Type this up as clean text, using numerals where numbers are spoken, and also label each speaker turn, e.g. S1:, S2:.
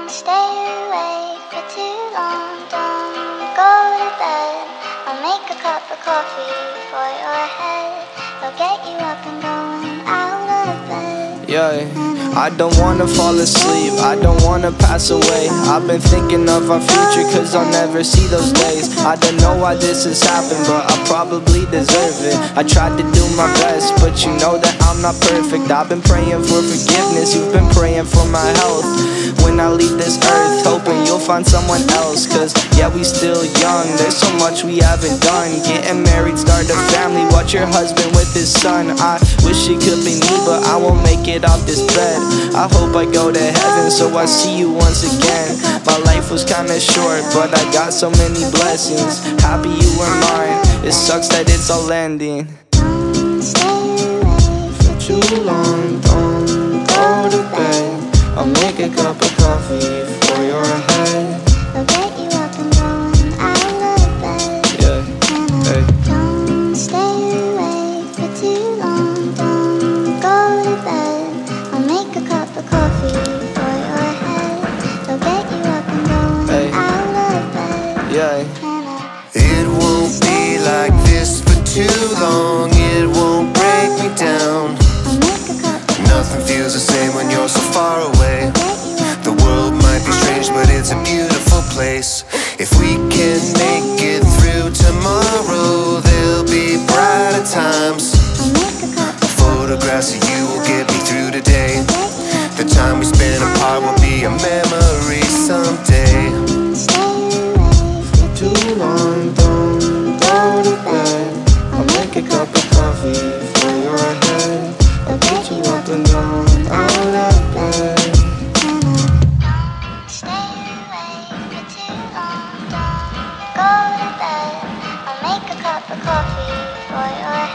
S1: stay awake for too long. Don't go to bed. I'll make a cup of coffee for your head. I'll get you up and going out of bed.
S2: Yeah, I don't wanna fall asleep, I don't wanna pass away. I've been thinking of our future, cause I'll never see those days. I don't know why this has happened, but I probably deserve it. I tried to do my best, but you know that I'm not perfect. I've been praying for forgiveness, you've been praying for my health. When I leave this earth, hoping you'll find someone else. Cause yeah, we still young, there's so much we haven't done. Getting married, start a family, watch your husband with his son. I wish it could be me, but I won't make it off this bed. I hope I go to heaven, so I see you once again. My life was kinda short, but I got so many blessings. Happy you were mine, it sucks that it's all ending.
S1: Don't stay awake
S2: For too long, don't go to bed. I'll make a cup of coffee for your head.
S1: I'll get you up and going out of bed.
S2: Yeah, hey.
S1: Don't stay awake for too long. Don't go to bed. I'll make a cup of coffee for your head. I'll get you up and going
S2: Hey.
S1: out of bed.
S2: Yeah.
S3: It won't be like this for too long. It won't break me down.
S1: I'll make a cup of
S3: Nothing feels the same when you're so far away. The world might be strange, but it's a beautiful place. If we can make it through tomorrow, there'll be brighter times.
S1: I'll make a cup of
S3: Photographs of you will get me through today. The time we spent apart will be a memory someday.
S1: stay awake for
S2: Too long, don't go to bed. I'll make a cup of coffee for your head. I'll get you up and going out of bed.
S1: stay awake for too long. Don't go to bed. I'll make a cup of coffee for your